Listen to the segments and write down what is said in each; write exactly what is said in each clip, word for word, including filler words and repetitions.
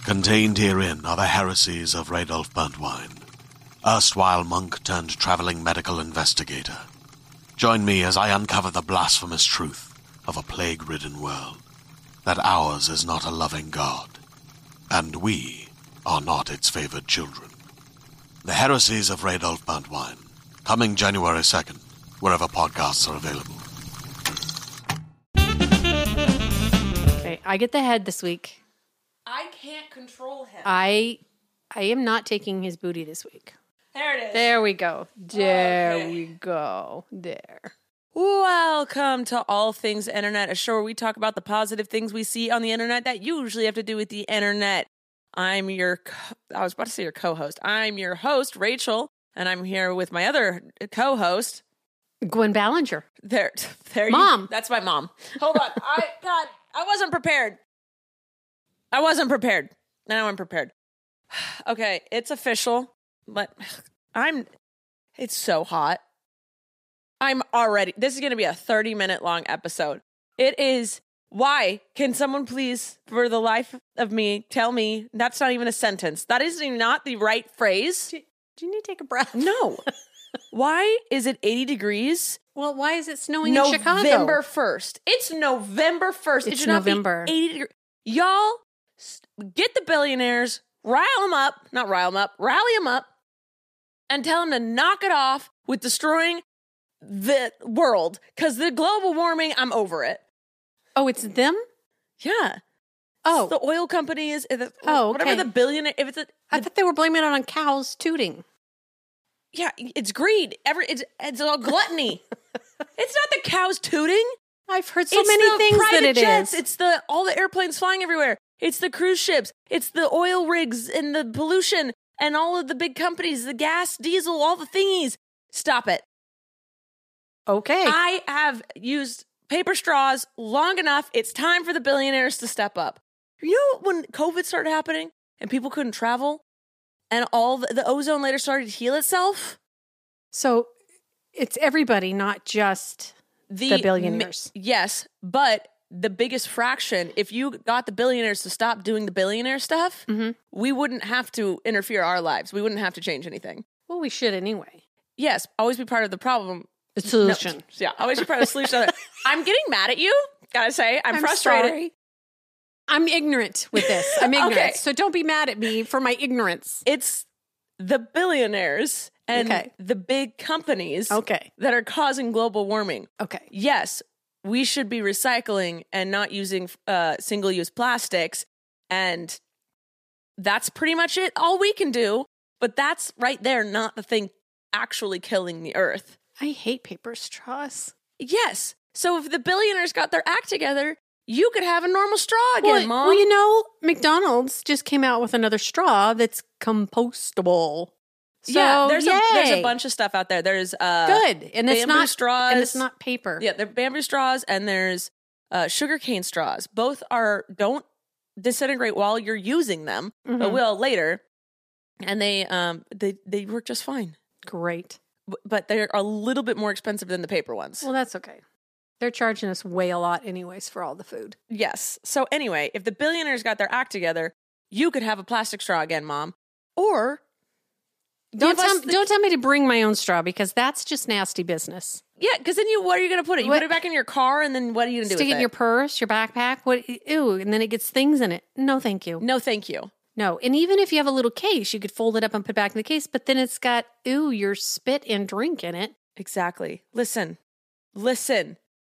Contained herein are the heresies of Radolf Burntwine, erstwhile monk turned traveling medical investigator. Join me as I uncover the blasphemous truth of a plague-ridden world, that ours is not a loving God, and we are not its favored children. The heresies of Radolf Burntwine, coming January second, wherever podcasts are available. Okay, I get the head this week. I can't control him. I I am not taking his booty this week. There it is. There we go. There Okay. we go. There. Welcome to All Things Internet, a show where we talk about the positive things we see on the internet that usually have to do with the internet. I'm your, co- I was about to say your co-host. I'm your host, Rachel, and I'm here with my other co-host. Gwen Ballinger. There, there. Mom. You, that's my mom. Hold on. I, God, I wasn't prepared. I wasn't prepared. Now I'm prepared. Okay, it's official, but I'm, it's so hot. I'm already, this is going to be a thirty minute long episode. It is, why? Can someone please, for the life of me, tell me, that's not even a sentence. That is not the right phrase. Do, do you need to take a breath? No. Why is it eighty degrees? Well, why is it snowing in Chicago? November first. It's November first. It's it should not November. be eighty degrees. Y'all, s- get the billionaires, rile them up, not rile them up, rally them up, and tell them to knock it off with destroying the world. Because the global warming, I'm over it. Oh, it's them? Yeah. Oh. It's the oil companies, the, Oh, whatever okay. the billionaire, if it's a, I thought they were blaming it on cows tooting. yeah, it's greed. Every, it's, it's all gluttony. It's not the cows tooting. I've heard so It's many the things that private it jets. is. It's the all the airplanes flying everywhere. It's the cruise ships. It's the oil rigs and the pollution and all of the big companies, the gas, diesel, all the thingies. Stop it. Okay. I have used paper straws long enough. It's time for the billionaires to step up. You know when COVID started happening and people couldn't travel and all the, the ozone layer started to heal itself? So it's everybody, not just the billionaires. mi- yes, but the biggest fraction, if you got the billionaires to stop doing the billionaire stuff, Mhm. we wouldn't have to interfere our lives. We wouldn't have to change anything. Well, we should anyway. Yes, always be part of the problem. The solution. No, yeah, always be part of the solution. I'm getting mad at you, gotta say. I'm, I'm frustrated. sorry. I'm ignorant with this. I'm ignorant. Okay. So don't be mad at me for my ignorance. It's the billionaires and Okay. the big companies Okay. that are causing global warming. Okay. Yes, we should be recycling and not using uh, single-use plastics, and that's pretty much it. All we can do, but that's right there, not the thing actually killing the earth. I hate paper straws. Yes. So if the billionaires got their act together, you could have a normal straw again, Well, Mom. well, you know, McDonald's just came out with another straw that's compostable. So, yeah, there's a, there's a yay. bunch of stuff out there. There's uh, Good. And it's bamboo not straws. and it's not paper. Yeah, there are bamboo straws and there's uh, sugarcane straws. Both are don't disintegrate while you're using them, but Mhm. will later. And they um they they work just fine. Great. B- But they're a little bit more expensive than the paper ones. Well, that's okay. They're charging us way a lot anyways for all the food. Yes. So anyway, if the billionaires got their act together, you could have a plastic straw again, Mom. Or Don't give us tell, the- don't tell me to bring my own straw because that's just nasty business. yeah, because then you what are you going to put it? You What- put it back in your car, and then what are you going to do Stick with it in your purse, your backpack. What? Ew, and then it gets things in it. No, thank you. No, thank you. No, and even if you have a little case, you could fold it up and put it back in the case. But then it's got ooh, your spit and drink in it. Exactly. Listen, listen.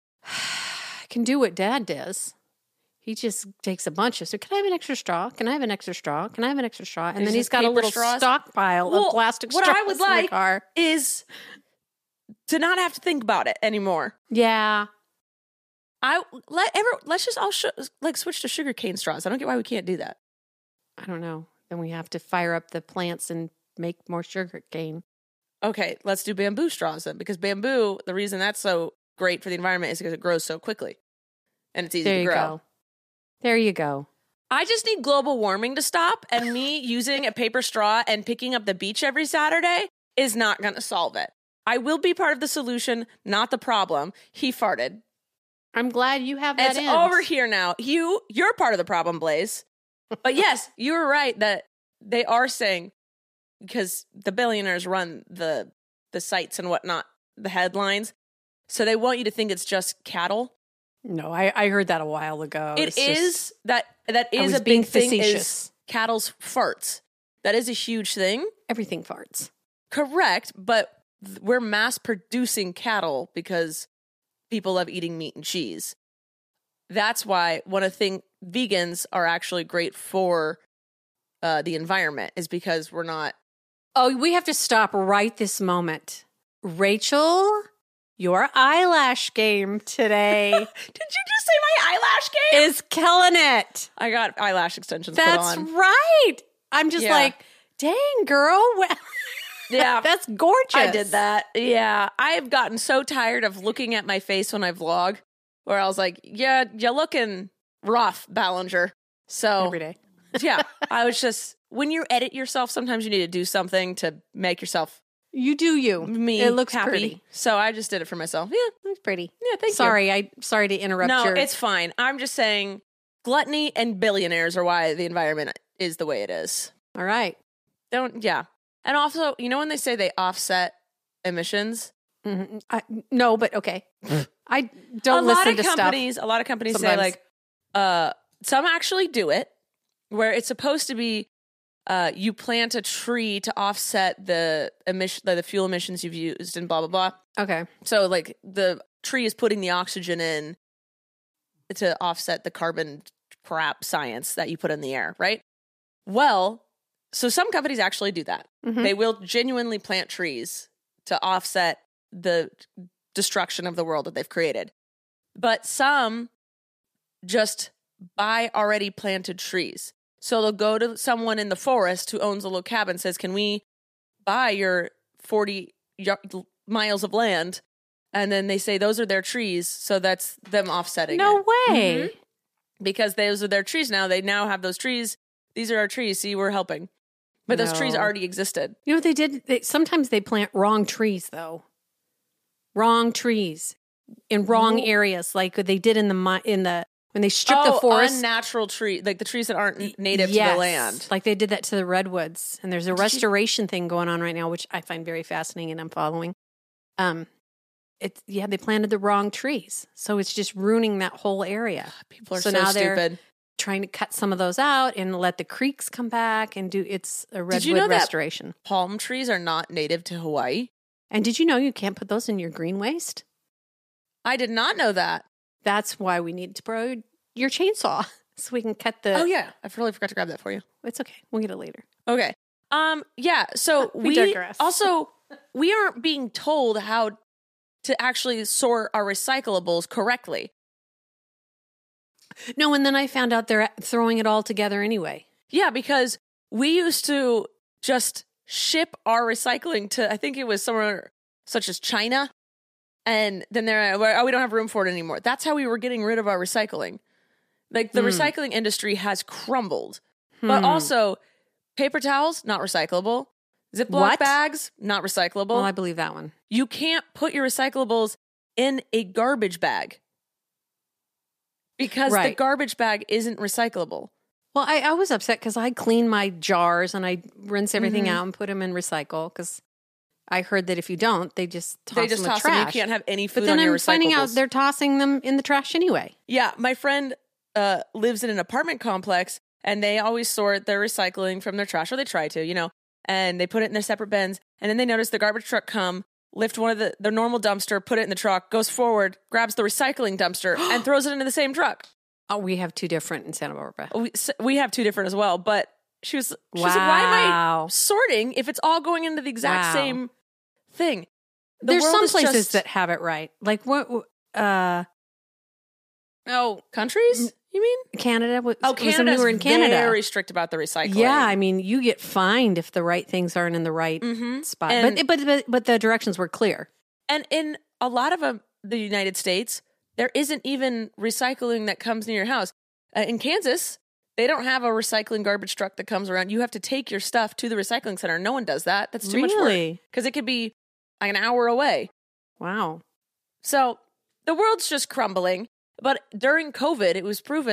I can do what Dad does. He just takes a bunch of. So can I have an extra straw? Can I have an extra straw? Can I have an extra straw? And There's then he's just got a paper little straws? stockpile Well, of plastic what straws I would in the like- car. Is to not have to think about it anymore. Yeah, I let ever let's just all sh- like switch to sugar cane straws. I don't get why we can't do that. I don't know. Then we have to fire up the plants and make more sugar cane. Okay, let's do bamboo straws then, because bamboo, the reason that's so great for the environment is because it grows so quickly, and it's easy There to you grow. go. There you go. I just need global warming to stop, and me using a paper straw and picking up the beach every Saturday is not going to solve it. I will be part of the solution, not the problem. He farted. I'm glad you have that It's in. over here now. You, you're part of the problem, Blaze. But yes, you were right that they are saying, because the billionaires run the the sites and whatnot, the headlines. So they want you to think it's just cattle. No, I, I heard that a while ago. It It's is just- that that I is was a being big thing facetious. is cattle's farts. That is a huge thing. everything farts. Correct, but th- we're mass producing cattle because people love eating meat and cheese. That's why one of the things vegans are actually great for uh, the environment is because we're not. Oh, we have to stop right this moment. Rachel, your eyelash game today Did you just say my eyelash game? is killing it. I got eyelash extensions That's put on. right. I'm just Yeah. like, dang, girl. Yeah, That's gorgeous. I did that. Yeah, I have gotten so tired of looking at my face when I vlog, where I was like, "Yeah, you're looking rough, Ballinger." So every day. yeah, I was just when you edit yourself, sometimes you need to do something to make yourself You do you. me It looks happy. pretty. So I just did it for myself. Yeah, Looks pretty. yeah. Thank sorry, I sorry to you. interrupt No, your it's fine. I'm just saying, gluttony and billionaires are why the environment is the way it is. all right. Don't yeah, and also, you know when they say they offset emissions. Mhm. I, no, but okay. I don't a listen lot of to companies a lot of companies Sometimes. say like uh some actually do it where it's supposed to be uh you plant a tree to offset the emission the fuel emissions you've used and blah blah blah. stuff. Okay. So like the tree is putting the oxygen in to offset the carbon crap science that you put in the air, right? Well, so some companies actually do that. Mhm. They will genuinely plant trees to offset the destruction of the world that they've created. But some just buy already planted trees. So they'll go to someone in the forest who owns a little cabin, says, "Can we buy your forty y- miles of land?" And then they say those are their trees, so that's them offsetting No it. way. Mhm. Because those are their trees now. They now have those trees. These are our trees. See, we're helping. But those trees No. already existed. You know what they did? They, sometimes they plant wrong trees, though. Wrong trees in wrong Whoa. areas, like they did in the mi- in the when they stripped oh, the forest. unnatural tree, like the trees that aren't n- native to Yes, the land. like they did that to the redwoods. And there's a Did you- restoration thing going on right now, which I find very fascinating, and I'm following. Um, it's yeah, they planted the wrong trees, so it's just ruining that whole area. People are So so, now they're- stupid. Trying to cut some of those out and let the creeks come back and do it's a redwood Did you know that- restoration. Palm trees are not native to Hawaii. And did you know you can't put those in your green waste? I did not know that. That's why we need to borrow your chainsaw so we can cut the. Oh yeah, I really forgot to grab that for you. It's okay. We'll get it later. Okay. Um. Yeah. So We we, digress. also we aren't being told how to actually sort our recyclables correctly. No, and then I found out they're throwing it all together anyway. Yeah, because we used to just ship our recycling to, I think it was somewhere such as China. And then they're, oh, we don't have room for it anymore. That's how we were getting rid of our recycling. Like the Hmm. recycling industry has crumbled. But Hmm. also, paper towels, not recyclable. Ziploc What? bags, not recyclable. Well, I believe that one. You can't put your recyclables in a garbage bag because the Right. garbage bag isn't recyclable. Well, I, I was upset because I clean my jars and I rinse everything Mhm. out and put them in recycle because I heard that if you don't, they just toss They just them in toss the them. You trash. can't have any food but then on your I'm finding out recyclables. they're tossing them in the trash anyway. Yeah, my friend uh, lives in an apartment complex, and they always sort their recycling from their trash, or they try to, you know, and they put it in their separate bins. And then they notice the garbage truck come, lift one of the their normal dumpster, put it in the truck, goes forward, grabs the recycling dumpster, and throws it into the same truck. Oh, we have two different in Santa Barbara. We s- we have two different as well, but she was she was like, "Why am I Wow. sorting if it's all going into the exact Wow. same thing?" The There's world some is places just- that have it right. Like what? Uh, oh, countries. You mean? Canada. Was, Oh, was when Canada's we were in Canada. very strict about the recycling. Yeah, I mean, you get fined if the right things aren't in the right Mm-hmm. spot. And- But, but but but the directions were clear. And in a lot of uh, the United States, there isn't even recycling that comes near your house. Uh, in Kansas, they don't have a recycling garbage truck that comes around. You have to take your stuff to the recycling center. No one does that. That's too much work Really? because it could be like an hour away. Wow. So the world's just crumbling. But during COVID, it was proven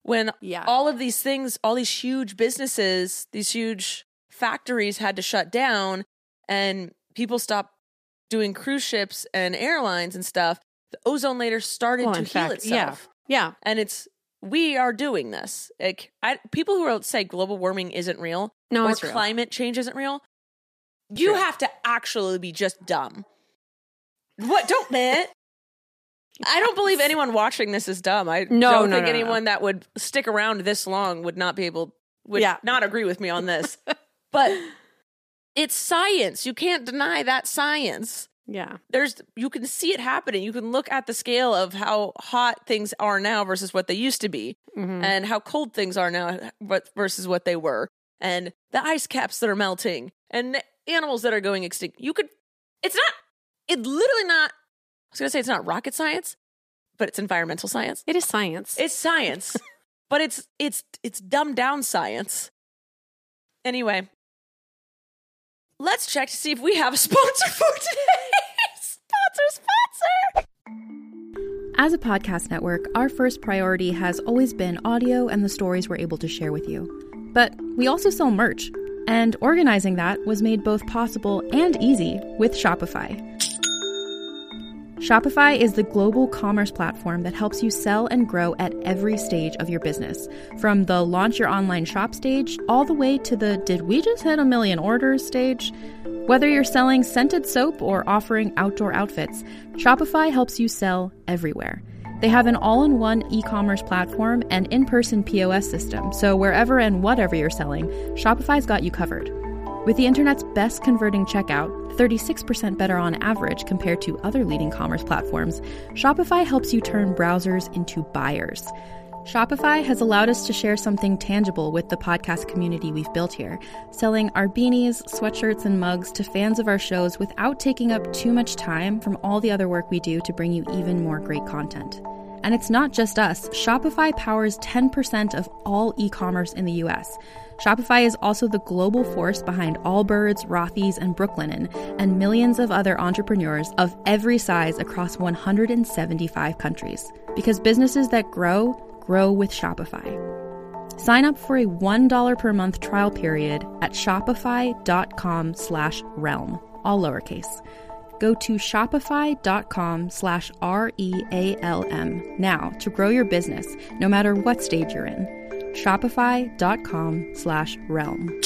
when Yeah. all of these things, all these huge businesses, these huge factories had to shut down and people stopped doing cruise ships and airlines and stuff, the ozone layer started Well, to in heal fact, itself. Yeah. And it's, we are doing this. Like, I, people who are, say global warming isn't real No, or it's real. climate change isn't real, you True. have to actually be just dumb. What? Don't, man. I don't believe anyone watching this is dumb. I No, don't no, think no, no. anyone that would stick around this long would not be able, would Yeah. not agree with me on this. But it's science. You can't deny that science. Yeah. There's, you can see it happening. You can look at the scale of how hot things are now versus what they used to be, Mhm. and how cold things are now but versus what they were, and the ice caps that are melting, and animals that are going extinct. You could, it's not, it literally not, I was going to say it's not rocket science, but it's environmental science. It is science. It's science, but it's, it's, it's dumbed down science. Anyway, let's check to see if we have a sponsor for today. Sponsor, sponsor. As a podcast network, our first priority has always been audio and the stories we're able to share with you. But we also sell merch, and organizing that was made both possible and easy with Shopify. Shopify is the global commerce platform that helps you sell and grow at every stage of your business, from the launch your online shop stage all the way to the did we just hit a million orders stage. Whether you're selling scented soap or offering outdoor outfits, Shopify helps you sell everywhere. They have an all-in-one e-commerce platform and in-person P O S system, so wherever and whatever you're selling, Shopify's got you covered. With the internet's best converting checkout, thirty-six percent better on average compared to other leading commerce platforms, Shopify helps you turn browsers into buyers. Shopify has allowed us to share something tangible with the podcast community we've built here, selling our beanies, sweatshirts, and mugs to fans of our shows without taking up too much time from all the other work we do to bring you even more great content. And it's not just us. Shopify powers ten percent of all e-commerce in the U S. Shopify is also the global force behind Allbirds, Rothy's, and Brooklinen, and millions of other entrepreneurs of every size across one hundred seventy-five countries. Because businesses that grow, grow with Shopify. Sign up for a one dollar per month trial period at shopify.com slash realm, all lowercase. Go to shopify.com slash R-E-A-L-M now to grow your business, no matter what stage you're in. Shopify.com slash realm.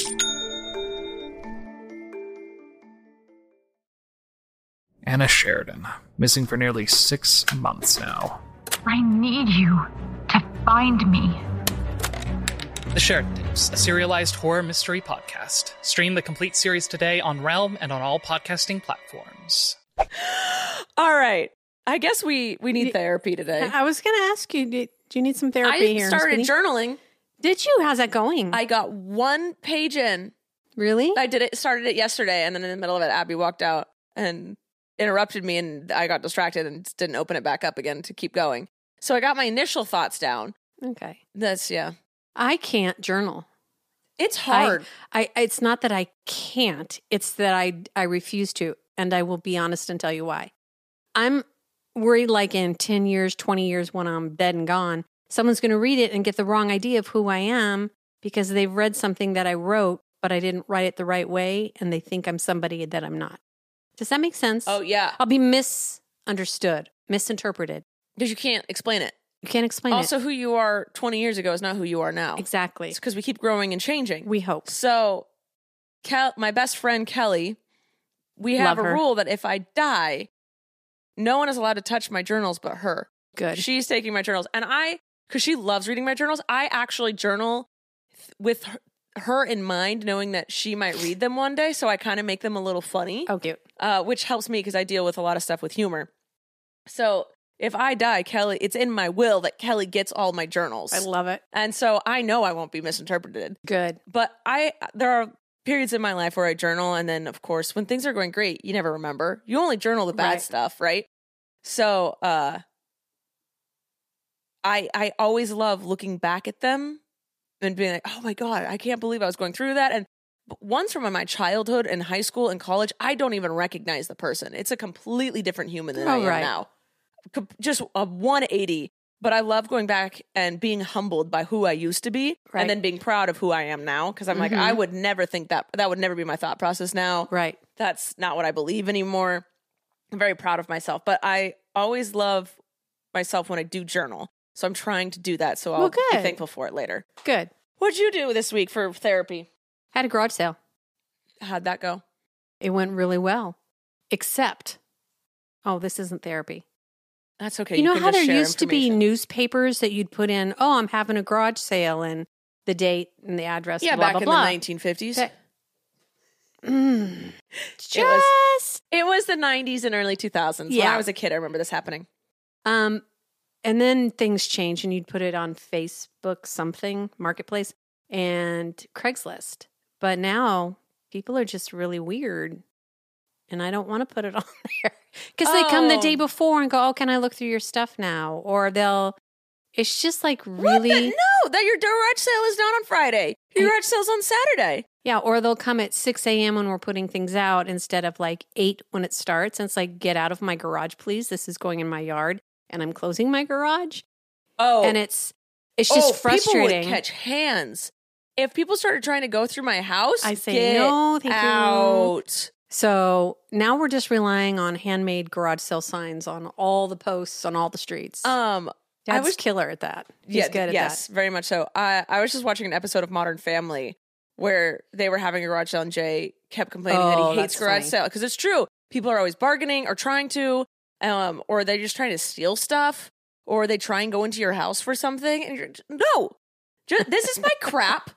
Anna Sheridan, missing for nearly six months now. I need you to find me. The Sheridan Tapes, a serialized horror mystery podcast. Stream the complete series today on Realm and on all podcasting platforms. All right. I guess we, we need therapy today. I was going to ask you, do, do you need some therapy I here? started Sweetie? journaling. Did you? How's that going? I got one page in. Really? I did it, started it yesterday, and then in the middle of it, Abby walked out and interrupted me, and I got distracted and didn't open it back up again to keep going. So I got my initial thoughts down. Okay. That's, yeah. I can't journal. It's hard. I, I it's not that I can't. It's that I I refuse to, and I will be honest and tell you why. I'm worried like in ten years, twenty years when I'm dead and gone, someone's going to read it and get the wrong idea of who I am because they've read something that I wrote, but I didn't write it the right way, and they think I'm somebody that I'm not. Does that make sense? Oh, yeah. I'll be misunderstood, misinterpreted. Because you can't explain it. You can't explain Also, it. who you are twenty years ago is not who you are now. Exactly. It's because we keep growing and changing. We hope. So, Kel- my best friend, Kelly, we have Love a her. rule that if I die, no one is allowed to touch my journals but her. Good. She's taking my journals. And I, because she loves reading my journals, I actually journal th- with her, her in mind, knowing that she might read them one day. So I kind of make them a little funny, Oh, cute. uh, which helps me because I deal with a lot of stuff with humor. So if I die, Kelly, it's in my will that Kelly gets all my journals. I love it. And so I know I won't be misinterpreted. Good. But I, there are periods in my life where I journal. And then, of course, when things are going great, you never remember. You only journal the bad Right. stuff, right? So, uh, I, I always love looking back at them and being like, oh my God, I can't believe I was going through that. And ones from my childhood and high school and college, I don't even recognize the person. It's a completely different human than I Oh, am right. now. Com- Just a one eighty. But I love going back and being humbled by who I used to be Right. and then being proud of who I am now. Because I'm like, Mhm. I would never think that. That would never be my thought process now. Right. That's not what I believe anymore. I'm very proud of myself. But I always love myself when I do journal. So I'm trying to do that. So I'll Well, be good. thankful for it later. Good. What'd you do this week for therapy? Had a garage sale. How'd that go? It went really well. Except, oh, this isn't therapy. That's okay. you know can how just there share used to be information. newspapers that you'd put in, oh, I'm having a garage sale and the date and the address. Yeah, blah, back blah, in blah. the nineteen fifties. That- Mm. Just, It was- It was the nineties and early two thousands. When Yeah. I was a kid, I remember this happening. um, and then things changed and you'd put it on Facebook, something, Marketplace, and Craigslist. But now people are just really weird. And I don't want to put it on there because they come the Oh. day before and go, oh, can I look through your stuff now? Or they'll, it's just like really. What the? No, that your garage sale is not on Friday. Your garage sale's on Saturday. Yeah, or they'll come at six a.m. when we're putting things out instead of like eight when it starts. And it's like, get out of my garage, please. This is going in my yard and I'm closing my garage. Oh, And it's it's just oh, frustrating. People would catch hands. If people started trying to go through my house, I say, get no, thank you. out. So now we're just relying on handmade garage sale signs on all the posts on all the streets. Um, Dad's I was killer at that. He's yeah, good at yes, that. very much so. I I was just watching an episode of Modern Family where they were having a garage sale and Jay kept complaining that Oh, he hates that's garage funny. sale because it's true. People are always bargaining or trying to, um, or they're just trying to steal stuff, or they try and go into your house for something. And you're no, just, this is my crap.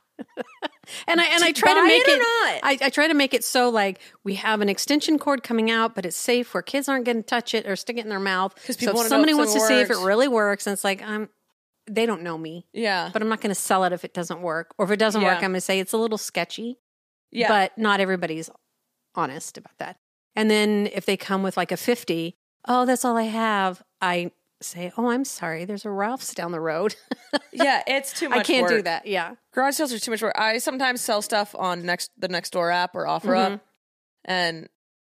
And I and I try to Buy make it or it. not. I, I try to make it so like we have an extension cord coming out, but it's safe where kids aren't going to touch it or stick it in their mouth. 'Cause So people if wanna know somebody if wants to something see if it works. really works, and it's like I'm, they don't know me, Yeah, but I'm not going to sell it if it doesn't work. Or if it doesn't work, Yeah. I'm going to say it's a little sketchy. yeah. But not everybody's honest about that. And then if they come with like a fifty, oh, that's all I have. I say, oh, I'm sorry. There's a Ralph's down the road. yeah, it's too much. I can't do work. that. Yeah. Garage sales are too much work. I sometimes sell stuff on next the Nextdoor app or OfferUp, Mhm. and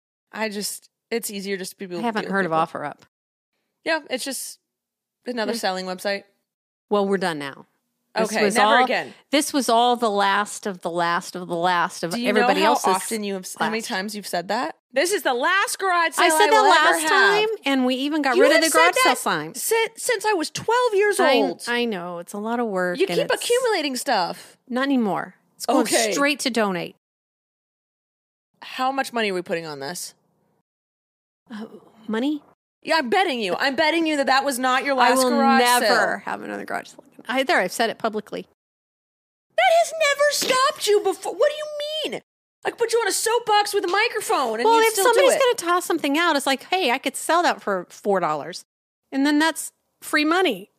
I just it's easier just to people. I haven't deal with heard of people. OfferUp. Yeah, it's just another Yeah. selling website. Well, we're done now. This Okay, was never all- again. This was all the last of the last of the last of Do you everybody know how else's. often you have how many last. times you've said that? This is the last garage sale I said will that ever last have. time, and we even got You rid of have the said garage sale that sign. Since, since I was twelve years I, old. I know it's a lot of work. you and keep it's- accumulating stuff. Not anymore. It's going Okay. straight to donate. How much money are we putting on this? Uh, money? Yeah, I'm betting you. I'm betting you that that was not your I last will garage never sale. have another garage sale. I there. I've said it publicly. That has never stopped you before. What do you mean? I could put you on a soapbox with a microphone and Well, you'd if still somebody's do it. going to toss something out, it's like, hey, I could sell that for four dollars, and then that's free money.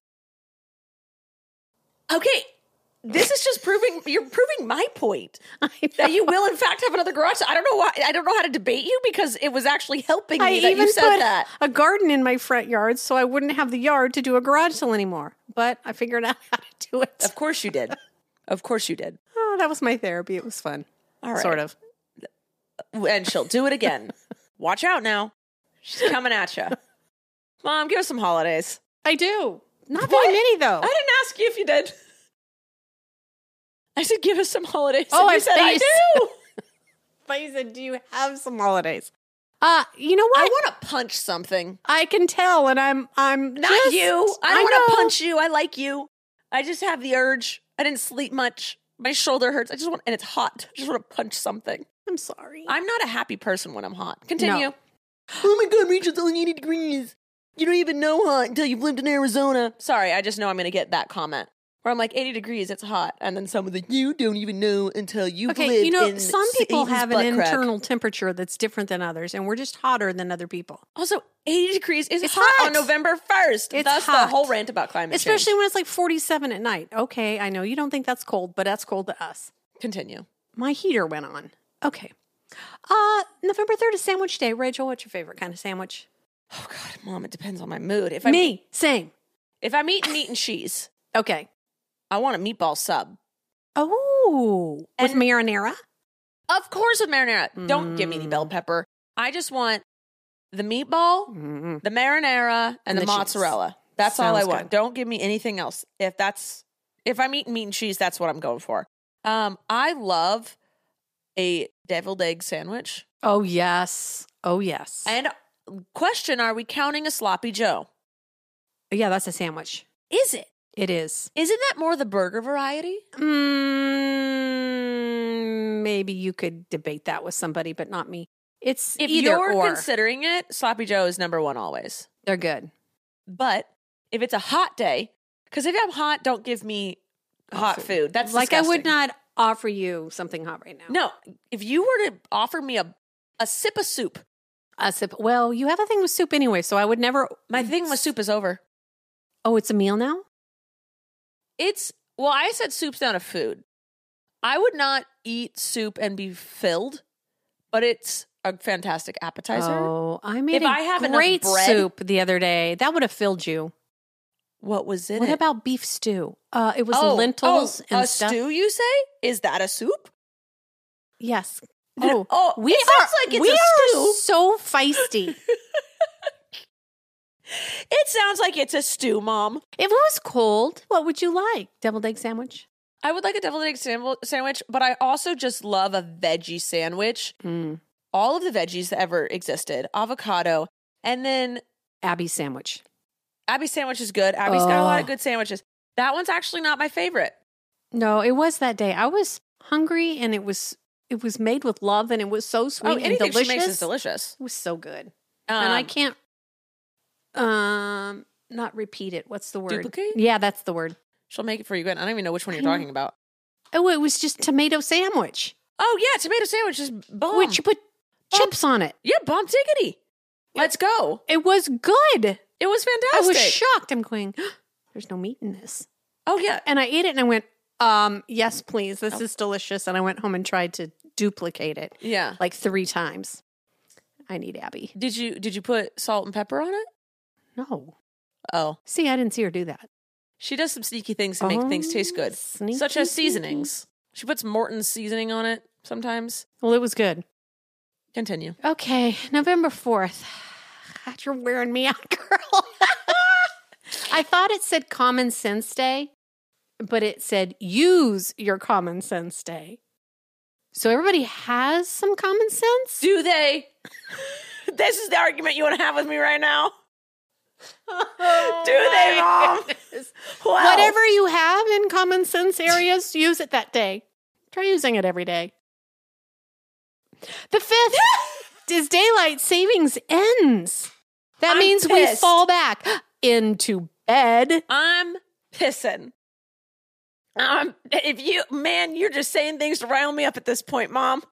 Okay, this is just proving you're proving my point I that you know. will in fact have another garage. I don't know why. I don't know how to debate you because it was actually helping me I that even you said put that. a garden in my front yard, so I wouldn't have the yard to do a garage sale anymore. But I figured out how to do it. Of course you did. Of course you did. Oh, that was my therapy. It was fun. All right. Sort of. And she'll do it again. Watch out now. She's coming at you. Mom, give us some holidays. I do. Not What? very many, though. I didn't ask you if you did. I said, give us some holidays. Oh, and you I said, thought I you do. But you said, do you have some holidays? Uh, you know what? I want to punch something. I can tell, and I'm I'm Not just- you. I don't want know. to punch you. I like you. I just have the urge. I didn't sleep much. My shoulder hurts. I just want, and it's hot. I just want to punch something. I'm sorry. I'm not a happy person when I'm hot. Continue. No. Oh my God, Rachel, it's only eighty degrees. You don't even know hot until you've lived in Arizona. Sorry, I just know I'm going to get that comment. Where I'm like, eighty degrees, it's hot. And then someone's like, you don't even know until you've Okay, lived you know, in some people Satan's have an butt crack. internal temperature that's different than others, and we're just hotter than other people. Also, eighty degrees is It's hot, hot. on November first. It's That's hot. the whole rant about climate Especially change. when it's like forty-seven at night. Okay, I know you don't think that's cold, but that's cold to us. Continue. My heater went on. Okay. Uh, November third is sandwich day. Rachel, what's your favorite kind of sandwich? Oh God, Mom, it depends on my mood. If I'm, Me, same. If I'm eating meat and cheese, Okay. I want a meatball sub. Oh, with And- marinara? Of course with marinara. Don't give me any Mm. bell pepper. I just want the meatball, Mm-mm. the marinara, and, And the, the cheese. mozzarella. That's all I Sounds want. good. Don't give me anything else. If that's if I'm eating meat and cheese, that's what I'm going for. Um, I love a deviled egg sandwich. Oh, yes. Oh, yes. And question, are we counting a sloppy Joe? yeah, that's a sandwich. Is it? It is. Isn't that more the burger variety? Mm, maybe you could debate that with somebody, but not me. It's If either you're or. considering it, sloppy Joe is number one always. They're good. But if it's a hot day, because if I'm hot, don't give me hot food. That's like disgusting. I would not offer you something hot right now. No, if you were to offer me a a sip of soup, A sip. Well, you have a thing with soup anyway, so I would never. my thing with soup is over. Oh, it's a meal now? It's well, I said soup's not a food. I would not eat soup and be filled, but it's a fantastic appetizer. Oh, I made If a I have enough great bread- soup the other day. That would have filled you. What was in What it? about beef stew? Uh, it was oh, lentils oh, and a stuff. stew? You say? Is that a soup? Yes. Oh, Oh, we it are, sounds like it's we a are stew. so feisty. It sounds like it's a stew, Mom. If it was cold, what would you like? Deviled egg sandwich? I would like a deviled egg sam- sandwich, but I also just love a veggie sandwich. Mm. All of the veggies that ever existed, avocado, and then Abby's sandwich. Abby's sandwich is good. Abby's got a lot of Oh. good sandwiches. That one's actually not my favorite. No, it was that day. I was hungry, and it was it was made with love, and it was so sweet Oh, and anything delicious. she makes is delicious. It was so good, Um, and I can't um not repeat it. What's the word? Duplicate? Yeah, that's the word. She'll make it for you good. I don't even know which one you're I know. talking about. Oh, it was just tomato sandwich. Oh yeah, tomato sandwich is bomb. Which you put chips on it. yeah, bomb tickety. Let's go. It was good. It was I fantastic. was shocked. I'm going, there's no meat in this. Oh yeah. And I ate it and I went, um, yes, please. This is delicious. And I went home and tried to duplicate it Yeah. like three times. I need Abby. Did you did you put salt and pepper on it? No. Oh. See, I didn't see her do that. She does some sneaky things to make Oh, things taste good. sneaky, Such as sneaky. seasonings. She puts Morton's seasoning on it sometimes. Well, it was good. Continue. Okay. November fourth. God, you're wearing me out, girl. I thought it said Common Sense Day, but it said use your common sense day. So everybody has some common sense? Do they? This is the argument you want to have with me right now. Oh, Do they, Mom? Wow. Whatever you have in common sense areas, use it that day. Try using it every day. The fifth is daylight savings ends. That I'm means we pissed. fall back into bed. I'm pissing. Um, if you, man, you're just saying things to rile me up at this point, Mom.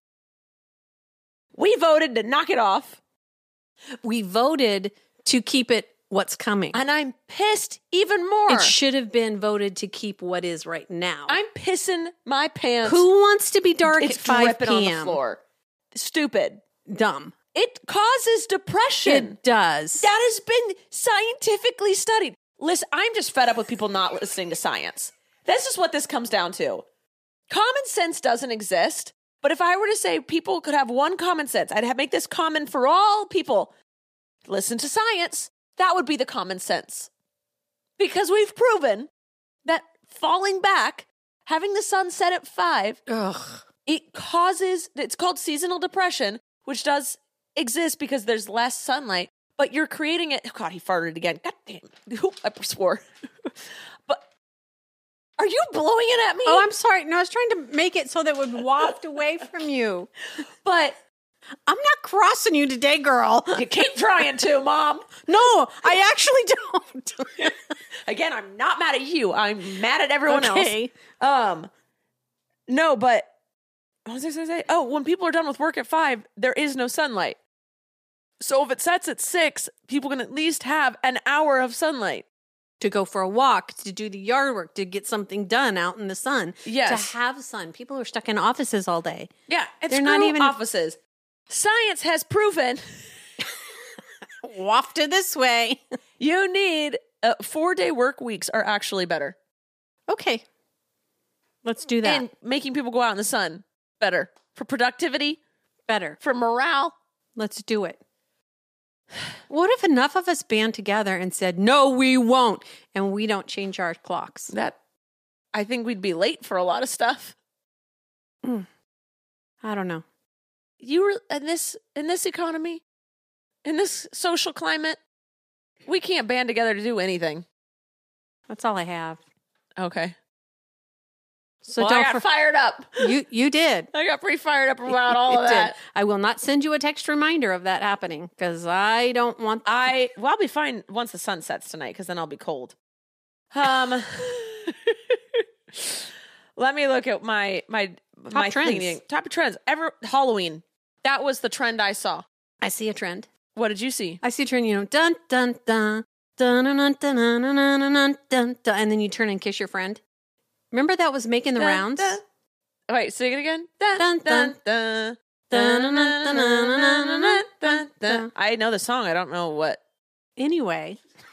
We voted to knock it off, We voted to keep it what's coming. and I'm pissed even more. It should have been voted to keep what is right now. I'm pissing my pants. Who wants to be dark it's at five dripping on the p.m.? floor. Stupid. Dumb. It causes depression. It does. That has been scientifically studied. Listen, I'm just fed up with people not listening to science. This is what this comes down to. Common sense doesn't exist, but if I were to say people could have one common sense, I'd have, make this common for all people. Listen to science. That would be the common sense. Because we've proven that falling back, having the sun set at five, Ugh. it causes, it's called seasonal depression, which does exist because there's less sunlight, but you're creating it. Oh God, he farted again. God damn. I swore. But are you blowing it at me? Oh, I'm sorry. No, I was trying to make it so that it would waft away from you. But I'm not crossing you today, girl. you keep trying to, Mom. No, I actually don't. Again, I'm not mad at you. I'm mad at everyone Okay. else. Um, no, but what was I going to say? Oh, when people are done with work at five, there is no sunlight. So if it sets at six, people can at least have an hour of sunlight. To go for a walk, to do the yard work, to get something done out in the sun. Yes. To have sun. People are stuck in offices all day. Yeah, it's They're not even- offices. Science has proven Wafted this way. you need uh, four-day work weeks are actually better. Okay. Let's do that. And making people go out in the sun better for productivity, Better. for morale. Let's do it. What if enough of us band together and said, no, we won't, and we don't change our clocks? That, I think we'd be late for a lot of stuff. Mm. I don't know. You were in this in this economy, in this social climate, we can't band together to do anything. That's all I have. Okay. So well, don't I got for- fired up. You you did. I got pretty fired up about all You of that. did. I will not send you a text reminder of that happening because I don't want. I well, I'll be fine once the sun sets tonight because then I'll be cold. Um, let me look at my my Top my trends. thinking. Top trends. Ever Halloween. That was the trend I saw. I see a trend. What did you see? I see a trend. You know, dun dun dun dun dun dun dun dun dun dun dun dun, dun, and then you turn and kiss your friend. Remember that was making the Dun, rounds. dun. Wait, sing it again. Dun Dun, dun dun. dun. Dun, dun, dun, dun, dun, dun, dun, dun, dun. I know the song. I don't know what. Anyway.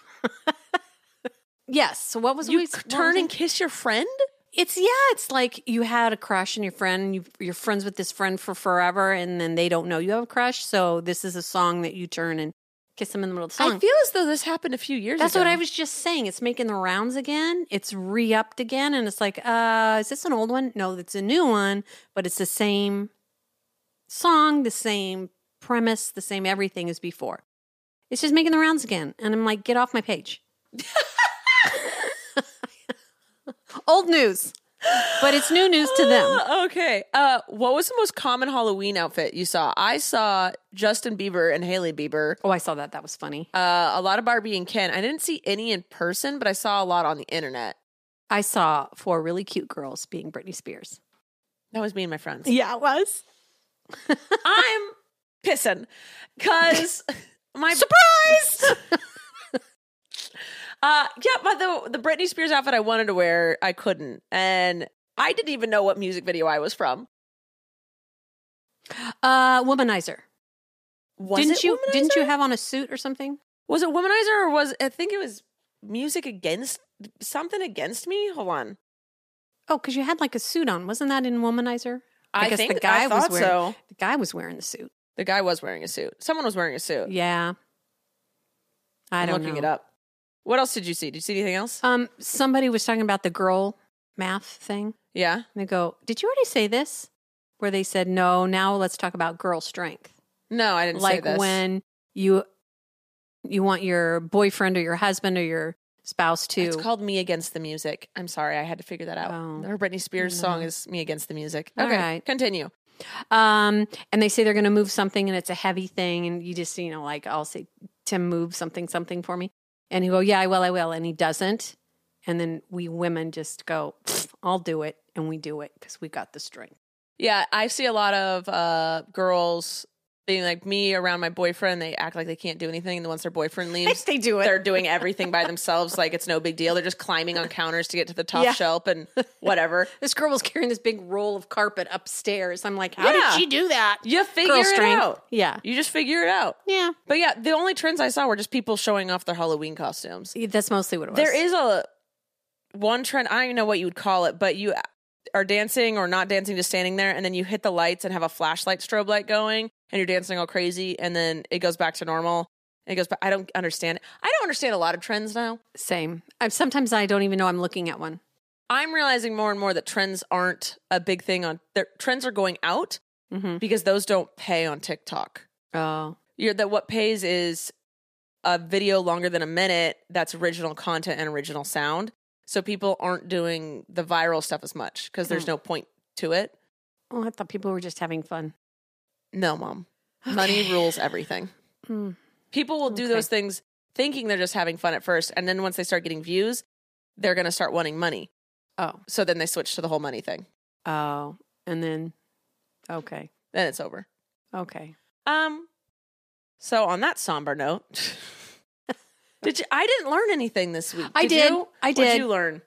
Yes. So what was You we turn what was and it? kiss your friend? It's yeah. It's like you had a crush on your friend. And you, you're friends with this friend for forever, and then they don't know you have a crush. So this is a song that you turn and kiss them in the middle of the song. I feel as though this happened a few years That's ago. what I was just saying. It's making the rounds again. It's re-upped again, and it's like, uh, is this an old one? No, it's a new one, but it's the same song, the same premise, the same everything as before. It's just making the rounds again, and I'm like, get off my page. Old news, but it's new news to them. Okay. Uh, what was the most common Halloween outfit you saw? I saw Justin Bieber and Hailey Bieber. Oh, I saw that. That was funny. Uh, a lot of Barbie and Ken. I didn't see any in person, but I saw a lot on the internet. I saw four really cute girls being Britney Spears. That was me and my friends. Yeah, it was. I'm pissing because my Surprise! uh yeah, but the the Britney Spears outfit I wanted to wear, I couldn't, and I didn't even know what music video I was from. Uh, Womanizer. Was didn't it you? Womanizer? Didn't you have on a suit or something? Was it Womanizer or was I think it was music against something against me? Hold on. Oh, because you had like a suit on. Wasn't that in Womanizer? I guess think the guy I was thought wearing so. the guy was wearing the suit. The guy was wearing a suit. Someone was wearing a suit. Yeah. I I'm don't looking know. it up. What else did you see? Did you see anything else? Um, somebody was talking about the girl math thing. Yeah. And they go, "Did you already say this?" Where they said, "No, now let's talk about girl strength." No, I didn't Like say this. when you you want your boyfriend or your husband or your spouse to It's called Me Against the Music. I'm sorry, I had to figure that out. Oh. Her Britney Spears No. song is Me Against the Music. All Okay, right. continue. Um, and they say they're going to move something and it's a heavy thing. And you just, you know, like I'll say, Tim, move something, something for me. And he go, yeah, I will, I will. And he doesn't. And then we women just go, I'll do it. And we do it because we got the strength. Yeah, I see a lot of uh, girls being like me around my boyfriend. They act like they can't do anything. And once their boyfriend leaves, They do it. they're doing everything by themselves. Like it's no big deal. They're just climbing on counters to get to the top Yeah. shelf and whatever. This girl was carrying this big roll of carpet upstairs. I'm like, how Yeah. did she do that? You figure Girl it strength. out. Yeah. You just figure it out. Yeah. But yeah, the only trends I saw were just people showing off their Halloween costumes. That's mostly what it was. There is a one trend, I don't even know what you would call it, but you are dancing or not dancing, just standing there, and then you hit the lights and have a flashlight strobe light going, and you're dancing all crazy, and then it goes back to normal. And it goes back. I don't understand. I don't understand a lot of trends now. Same. I'm, sometimes I don't even know I'm looking at one. I'm realizing more and more that trends aren't a big thing on their trends are going out Mm-hmm. because those don't pay on TikTok. Oh. You're that what pays is a video longer than a minute that's original content and original sound. So people aren't doing the viral stuff as much because there's Mm. no point to it. Oh, I thought people were just having fun. No, mom. Money Okay. rules everything. Mm. People will do Okay. those things thinking they're just having fun at first. And then once they start getting views, they're going to start wanting money. Oh. So then they switch to the whole money thing. Oh. And then, okay. Then it's over. Okay. Um. So on that somber note, did you? I didn't learn anything this week. I did. You? I What'd did. you learn?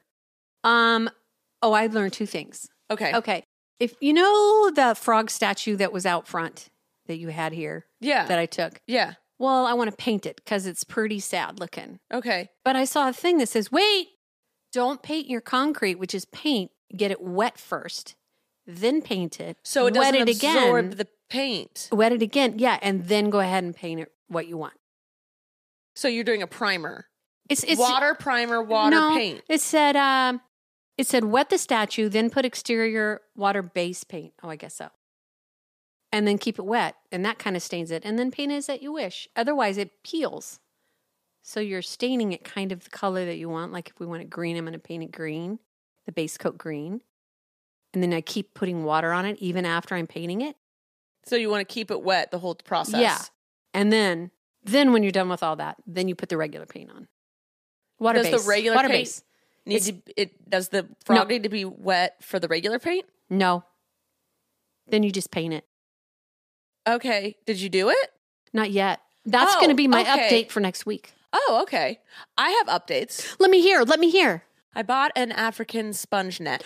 Um, oh, I learned two things. Okay. Okay. If you know the frog statue that was out front that you had here Yeah. that I took, yeah. well, I want to paint it because it's pretty sad looking. Okay. But I saw a thing that says, wait, don't paint your concrete, which is paint. Get it wet first, then paint it. So it doesn't wet it absorb again. the paint. Wet it again. Yeah. And then go ahead and paint it what you want. So you're doing a primer. It's it's water, primer, water, no, paint. It said um, it said wet the statue, then put exterior water base paint. Oh, I guess so. And then keep it wet, and that kind of stains it. And then paint it as that you wish. Otherwise, it peels. So you're staining it kind of the color that you want. Like if we want it green, I'm going to paint it green, the base coat green. And then I keep putting water on it even after I'm painting it. So you want to keep it wet the whole process. Yeah. And then then when you're done with all that, then you put the regular paint on. Water does base. the regular water paint base. need to, it does the frog no. need to be wet for the regular paint? No. Then you just paint it. Okay. Did you do it? Not yet. That's oh, going to be my okay. update for next week. Oh, okay. I have updates. Let me hear. Let me hear. I bought an African sponge net.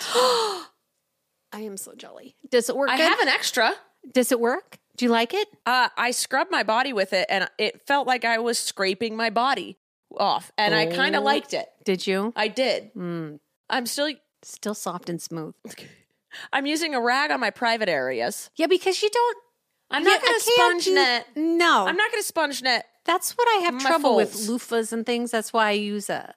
I am so jelly. Does it work I good? have an extra. Does it work? Do you like it? Uh, I scrubbed my body with it, and it felt like I was scraping my body off, and oh. I kind of liked it. Did you? I did. Mm. I'm still... Still soft and smooth. I'm using a rag on my private areas. Yeah, because you don't... I'm not going to sponge do, net. No. I'm not going to sponge net. That's what I have my trouble folds. with loofahs and things. That's why I use a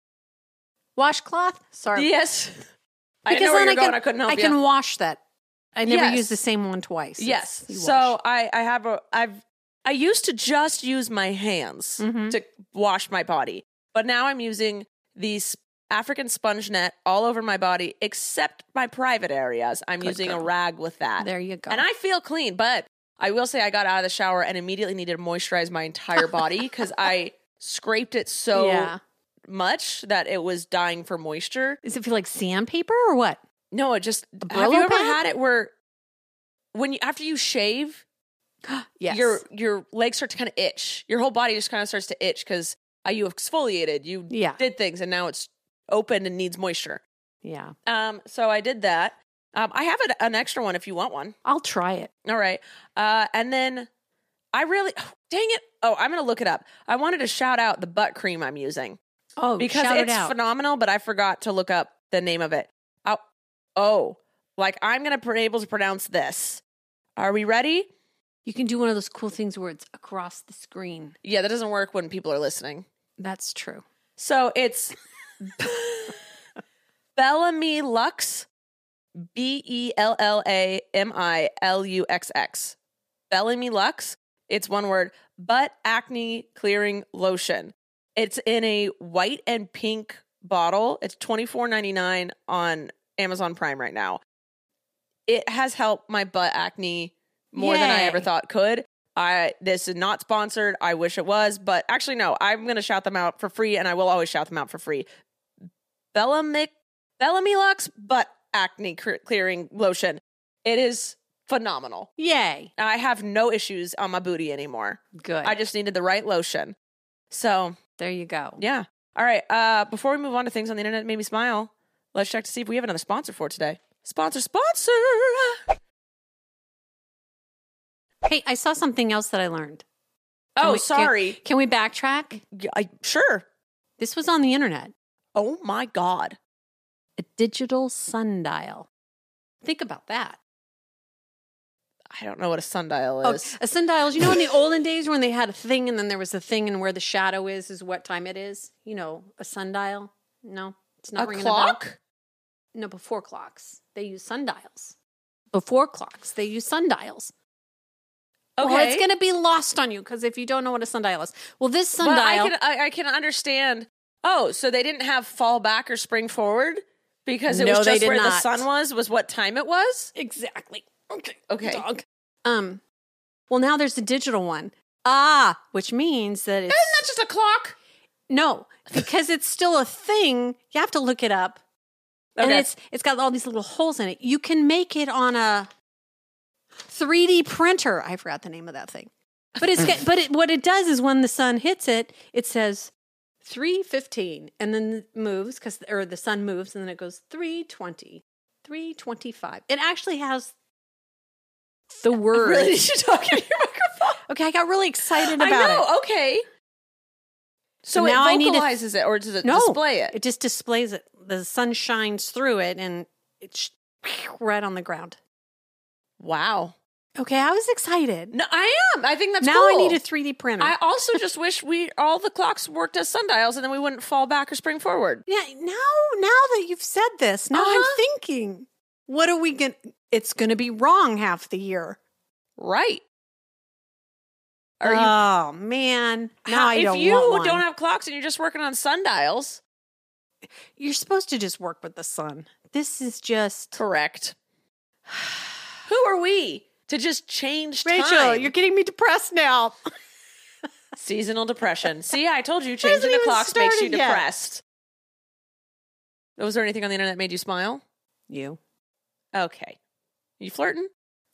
washcloth. Sorry. Yes. I because know where then you're I going. can, I couldn't help I you. can wash that. I never yes. use the same one twice. Yes. So I, I have a, I've, I used to just use my hands mm-hmm. to wash my body, but now I'm using these African sponge net all over my body, except my private areas. I'm Good using girl. a rag with that. There you go. And I feel clean, but I will say I got out of the shower and immediately needed to moisturize my entire body because I scraped it so yeah. much that it was dying for moisture. Does it feel like sandpaper or what? No, it just, A have you Brillo ever pad? had it where when you, after you shave, yes. your your legs start to kind of itch. Your whole body just kind of starts to itch because uh, you exfoliated, you yeah. did things, and now it's open and needs moisture. Yeah. Um. So I did that. Um. I have a, an extra one if you want one. I'll try it. All right. Uh. And then I really, oh, dang it. Oh, I'm gonna look it up. I wanted to shout out the butt cream I'm using. Oh, because shout it's it out. phenomenal, but I forgot to look up the name of it. Oh, oh, like I'm gonna be able to pronounce this. Are we ready? You can do one of those cool things where it's across the screen. Yeah, that doesn't work when people are listening. That's true. So it's Bellamy Lux, B E L L A M I L U X X. Bellamy Lux. It's one word. Butt acne clearing lotion. It's in a white and pink bottle. It's twenty-four ninety-nine on Amazon Prime right now. It has helped my butt acne more Yay. than I ever thought could. I this is not sponsored. I wish it was, but actually no. I'm going to shout them out for free, and I will always shout them out for free. Bellamy Bellamy Lux butt acne clearing lotion. It is phenomenal. Yay! I have no issues on my booty anymore. Good. I just needed the right lotion. So there you go. yeah. All right. Uh, before we move on to things on the internet that made me smile, let's check to see if we have another sponsor for today. Sponsor, sponsor. Hey, I saw something else that I learned. Can Oh, we, sorry. Can, can we backtrack? Yeah, I, sure. This was on the internet. Oh my God. A digital sundial. Think about that. I don't know what a sundial Oh, is. a sundial, you know in the olden days when they had a thing and then there was a thing and where the shadow is, is what time it is? You know, a sundial? No, it's not a ringing clock? a bell. No, before clocks. They use sundials. Before clocks, they use sundials. Okay. Well, it's going to be lost on you because if you don't know what a sundial is. Well, this sundial. But I can, I, I can understand. Oh, so they didn't have fall back or spring forward because it No, was they just did where the not. sun was, was what time it was? Exactly. Okay. Okay. Dog. Um, well, now there's a digital one. Ah, which means that it's. Isn't that just a clock? No, because it's still a thing. You have to look it up. And Okay. it's it's got all these little holes in it. You can make it on a three D printer. I forgot the name of that thing. But it's got, but it, what it does is when the sun hits it, it says three fifteen and then it moves cuz or the sun moves and then it goes three twenty, three twenty-five. It actually has the word. Really? Did you talk in your microphone? Okay, I got really excited about I know. it. Okay. So Now I it need to- vocalizes it, or does it No, display it? It just displays it. The sun shines through it and it's right on the ground. Wow. Okay, I was excited. No, I am. I think that's now cool. I need a three D printer. I also just wish we all the clocks worked as sundials and then we wouldn't fall back or spring forward. yeah, now now that you've said this, now Uh-huh. I'm thinking, what are we going to, it's going to be wrong half the year. Right. Are you oh, man. Now How- I don't if you want one. don't have clocks and you're just working on sundials, You're supposed to just work with the sun. This is just... correct. Who are we to just change time? Rachel, you're getting me depressed now. Seasonal depression. See, I told you hasn't changing the even clocks makes you started yet. depressed. Was there anything on the internet that made you smile? You. Okay. You flirting?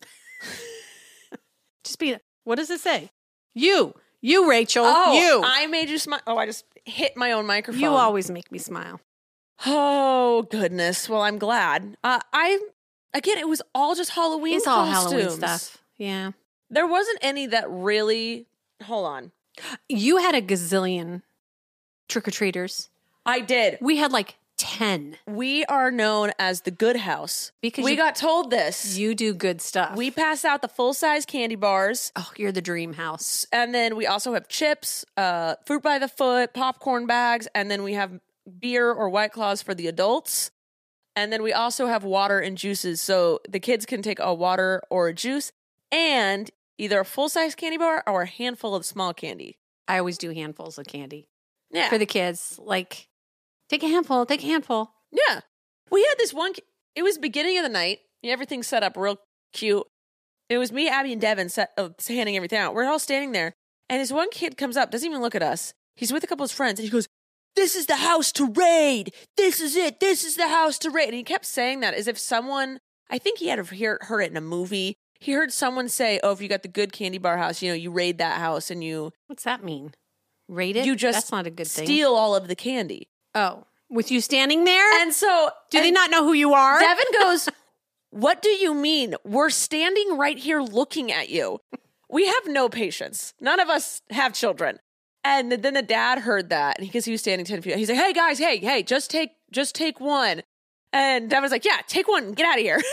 Just be... What does it say? You. You, Rachel. Oh, you. I made you smile. Oh, I just hit my own microphone. You always make me smile. Oh, goodness. Well, I'm glad. Uh, I, again, it was all just Halloween It's all costumes. Halloween stuff. Yeah. There wasn't any that really, hold on. You had a gazillion trick-or-treaters. I did. We had like ten. We are known as the good house. Because we you- got told this. You do good stuff. We pass out the full-size candy bars. Oh, you're the dream house. And then we also have chips, uh, fruit by the foot, popcorn bags, and then we have beer or White Claws for the adults. And then we also have water and juices. So the kids can take a water or a juice and either a full-size candy bar or a handful of small candy. I always do handfuls of candy Yeah. for the kids. Like, take a handful, take a handful. Yeah. We had this one, it was beginning of the night. Everything's set up real cute. It was me, Abby, and Devin set, uh, handing everything out. We're all standing there. And this one kid comes up, doesn't even look at us. He's with a couple of his friends. And he goes, "This is the house to raid. This is it. This is the house to raid." And he kept saying that as if someone, I think he had heard, heard it in a movie. He heard someone say, "Oh, if you got the good candy bar house, you know, you raid that house and you What's that mean? Rate it? you just That's not a good thing. steal all of the candy." Oh, with you standing there? And so do they and not know who you are? Devin goes, "What do you mean? We're standing right here looking at you. We have no patience. None of us have children." And then the dad heard that, and because he was standing ten feet, he's like, "Hey guys, hey, hey, just take, just take one." And Devin's like, "Yeah, take one, and get out of here."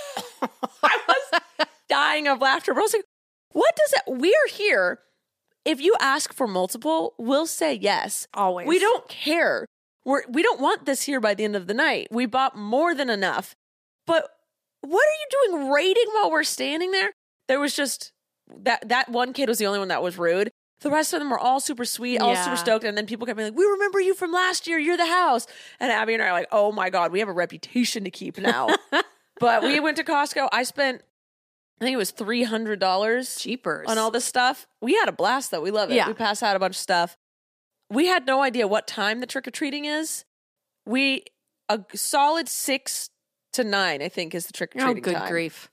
I was dying of laughter, but I was like, "What does that? We're here. If you ask for multiple, we'll say yes. Always. We don't care. We're we don't want this here by the end of the night. We bought more than enough. But what are you doing raiding while we're standing there?" There was just that that one kid was the only one that was rude. The rest of them were all super sweet, all Yeah. super stoked. And then people kept being like, "We remember you from last year. You're the house." And Abby and I are like, "Oh my God, we have a reputation to keep now." But we went to Costco. I spent, I think it was three hundred dollars Jeepers. on all this stuff. We had a blast though. We love it. Yeah. We passed out a bunch of stuff. We had no idea what time the trick or treating is. We, a solid six to nine, I think, is the trick or Oh, treating good time. grief.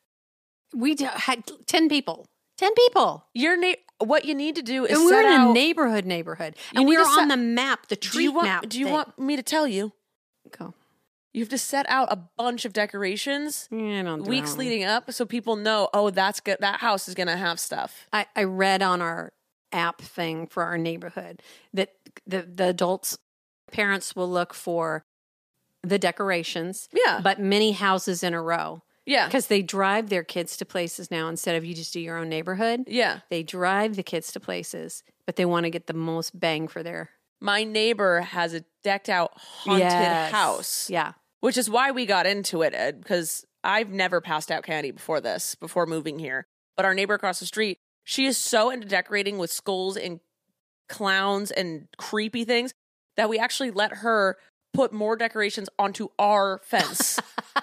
We d- had ten people. ten people. Your na- what you need to do is And we set were in out. a neighborhood neighborhood. You And we need were to on set- the map, the do treat you want? map. do you thing. want me to tell you? Go. You have to set out a bunch of decorations Yeah, I don't do weeks that. leading up, so people know. Oh, that's good. That house is gonna have stuff. I, I read on our app thing for our neighborhood that the, the adults, parents will look for the decorations, Yeah, but many houses in a row yeah, because they drive their kids to places now instead of you just do your own neighborhood. yeah. They drive the kids to places, but they want to get the most bang for their My neighbor has a decked out haunted Yes. house. Yeah. Which is why we got into it, Ed, because I've never passed out candy before this, before moving here. But our neighbor across the street, she is so into decorating with skulls and clowns and creepy things that we actually let her put more decorations onto our fence.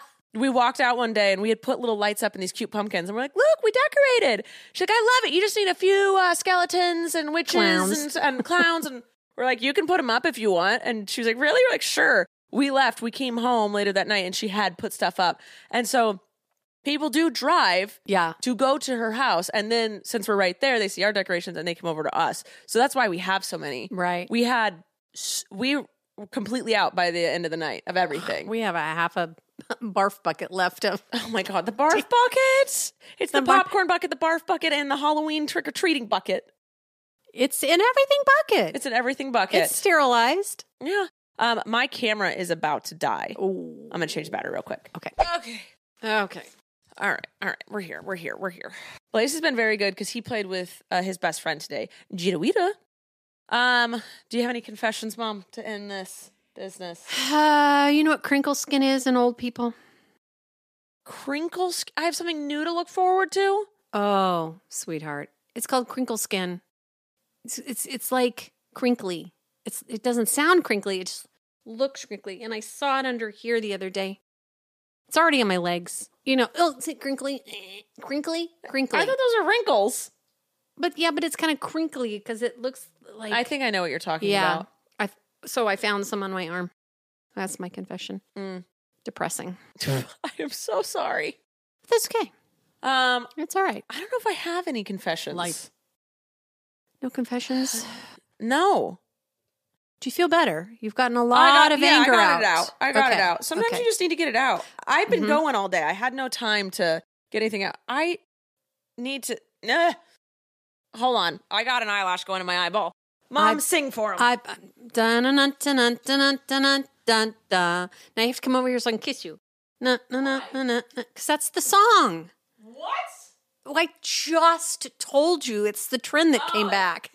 We walked out one day and we had put little lights up in these cute pumpkins. And we're like, "Look, we decorated." She's like, "I love it. You just need a few uh, skeletons and witches Clowns. and, and clowns." And we're like, "You can put them up if you want." And she was like, "Really?" We're like, "Sure." We left. We came home later that night and she had put stuff up. And so people do drive Yeah. to go to her house. And then since we're right there, they see our decorations and they come over to us. So that's why we have so many. Right. We had, s- we were completely out by the end of the night of everything. We have a half a barf bucket left of. Oh my God, the barf bucket. It's the, The bar- popcorn bucket, the barf bucket, and the Halloween trick-or-treating bucket. It's in everything bucket. It's an everything bucket. It's sterilized. yeah. Um, my camera is about to die. Oh. I'm going to change the battery real quick. Okay. Okay. Okay. All right. All right. We're here. We're here. We're here. Blaze has been very good because he played with uh, his best friend today, Jidawita. Um, do you have any confessions, Mom, to end this business? Uh, you know what crinkle skin is in old people? Crinkle skin? I have something new to look forward to? Oh, sweetheart. It's called crinkle skin. It's it's it's like crinkly. It's it doesn't sound crinkly. It just looks crinkly. And I saw it under here the other day. It's already on my legs. You know, oh, is it crinkly? Crinkly? Crinkly. I thought those are wrinkles. But yeah, but it's kind of crinkly because it looks like... I think I know what you're talking yeah, about. I, so I found some on my arm. That's my confession. Mm. Depressing. I am so sorry. That's okay. Um, It's all right. I don't know if I have any confessions. Life. No confessions? No. Do you feel better? You've gotten a lot I got, of yeah, anger I got out. it out. I got Okay. it out. Sometimes Okay. you just need to get it out. I've been Mhm. going all day. I had no time to get anything out. I need to... Uh, hold on. I got an eyelash going in my eyeball. Mom, I- sing for him. I dun dun dun dun dun dun dun dun. Now you have to come over here so I can kiss you. No, no, no, no, no, because that's the song. What? Oh, I just told you it's the trend that came Oh. back.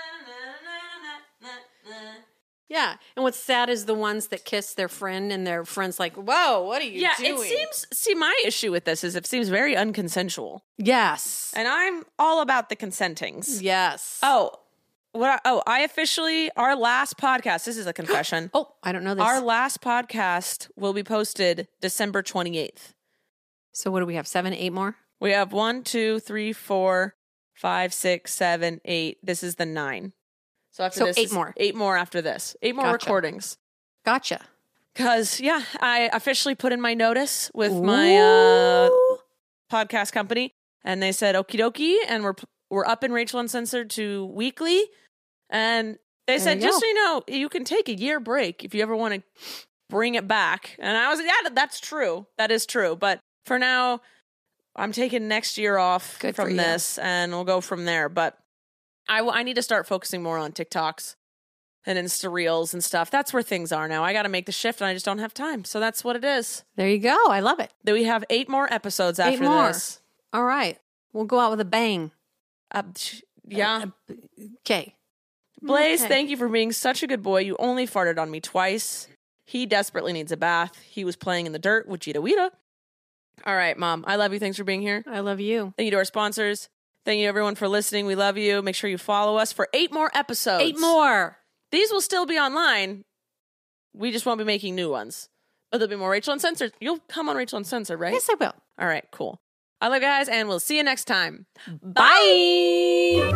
Yeah, and what's sad is the ones that kiss their friend and their friend's like, "Whoa, what are you Yeah, doing?" it seems... See, my issue with this is it seems very unconsensual. Yes, And I'm all about the consentings. yes. Oh, what? I, oh, I officially, our last podcast, this is a confession. oh, I don't know this. Our last podcast will be posted December twenty-eighth. So what do we have? Seven, eight more? We have one, two, three, four, five, six, seven, eight. This is the nine. So after So this, eight is more. Eight more after this. Eight more Gotcha. recordings. Gotcha. Because, yeah, I officially put in my notice with my uh, Ooh. podcast company, and they said okie dokie, and we're we're up in Rachel Uncensored to weekly, and they There said you just go. so you know, you can take a year break if you ever want to bring it back. And I was like, yeah, that's true, that is true. But for now, I'm taking next year off Good for from you. this, and we'll go from there. But I w- I need to start focusing more on TikToks and Insta Reels and stuff. That's where things are now. I got to make the shift, and I just don't have time. So that's what it is. There you go. I love it. Then we have eight more episodes after Eight more. this. All right. We'll go out with a bang. Uh, sh- yeah. Okay. Blaze, Okay. thank you for being such a good boy. You only farted on me twice. He desperately needs a bath. He was playing in the dirt with Jidawita. All right, Mom. I love you. Thanks for being here. I love you. Thank you to our sponsors. Thank you, everyone, for listening. We love you. Make sure you follow us for eight more episodes. Eight more. These will still be online. We just won't be making new ones. But there'll be more Rachel Uncensored. You'll come on Rachel Uncensored, right? Yes, I will. All right, cool. I love you guys, and we'll see you next time. Bye.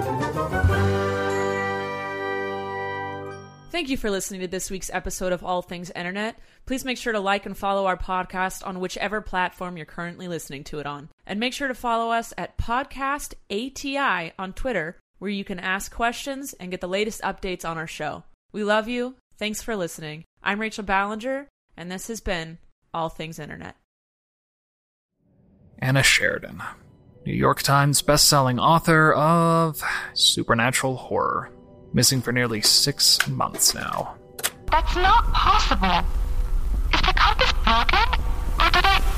Thank you for listening to this week's episode of All Things Internet. Please make sure to like and follow our podcast on whichever platform you're currently listening to it on. And make sure to follow us at Podcast A T I on Twitter, where you can ask questions and get the latest updates on our show. We love you. Thanks for listening. I'm Rachel Ballinger, and this has been All Things Internet. Anna Sheridan, New York Times bestselling author of supernatural horror. Missing for nearly six months now. That's not possible. Is the compass broken? Or did I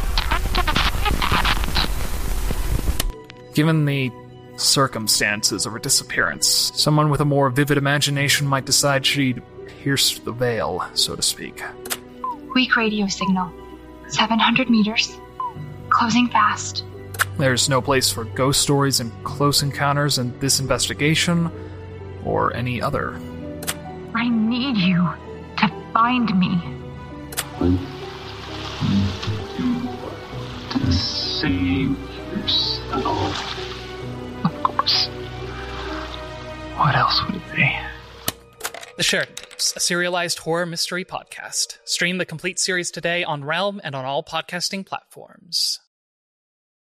turn to the side? Given the circumstances of her disappearance, someone with a more vivid imagination might decide she'd pierced the veil, so to speak. Weak radio signal. seven hundred meters. Closing fast. There's no place for ghost stories and close encounters in this investigation, or any other. I need you to find me. To save yourself. Of course. What else would it be? The Sheridan Tapes, a serialized horror mystery podcast. Stream the complete series today on Realm and on all podcasting platforms.